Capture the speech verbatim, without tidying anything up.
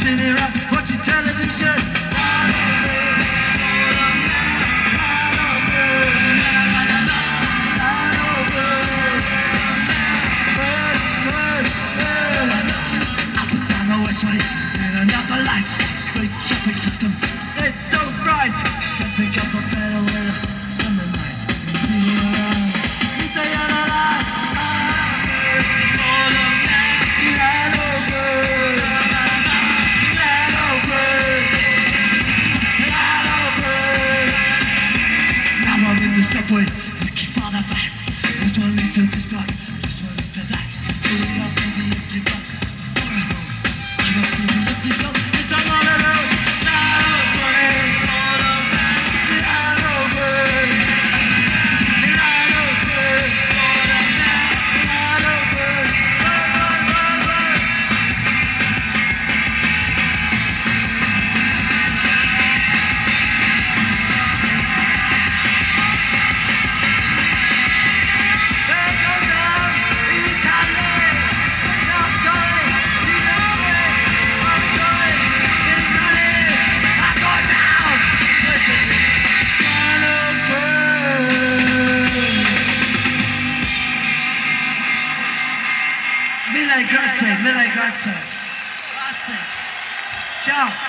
sitting around watching television. Another life, great shopping system, it's so bright. Can't think of a better way to spend the night. Be around, be there alive. All of that, let over, let over, let over. Now I'm in the subway, looking for the facts. This one leads to this block, this one leads to that. Pulling up in the empty block. Mille grazie, mille grazie. Grazie. Ciao.